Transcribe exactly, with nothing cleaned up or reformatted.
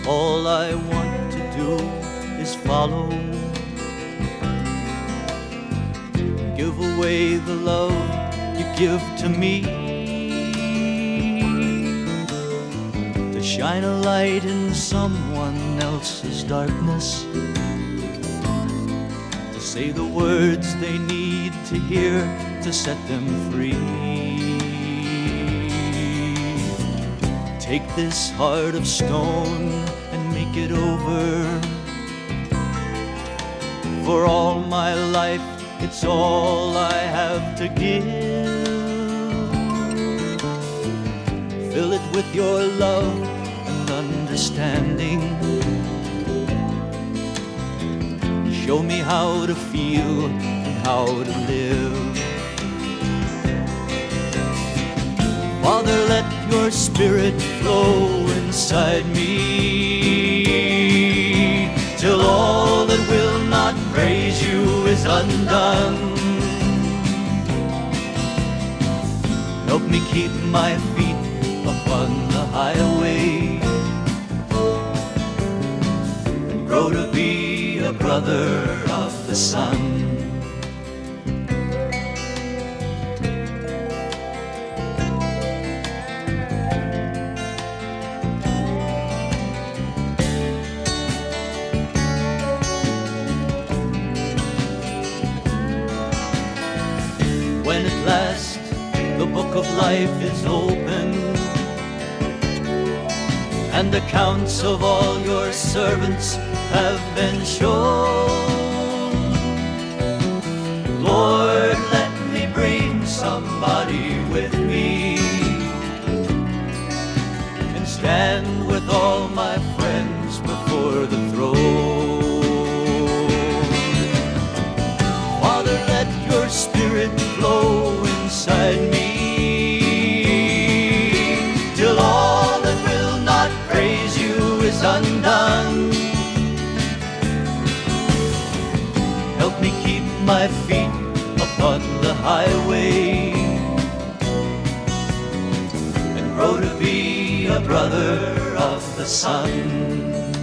All I want to do is follow, give away the love you give to me, to shine a light in someone else's darkness, to say the words they need to hear to set them free. Take this heart of stone and make it over. For all my life, it's all I have to give. Fill it with your love and understanding. Show me how to feel and how to live. Father, let your spirit flow inside me, till all that will not praise you is undone. Help me keep my feet upon the highway, and grow to be a brother of the sun. When at last the book of life is open, and accounts of all your servants have been shown, Lord, let me bring somebody with me, and stand with all my friends before the throne. Father, let your spirit flow inside me, till all that will not praise you is undone. Help me keep my feet upon the highway, and grow to be a brother of the sun.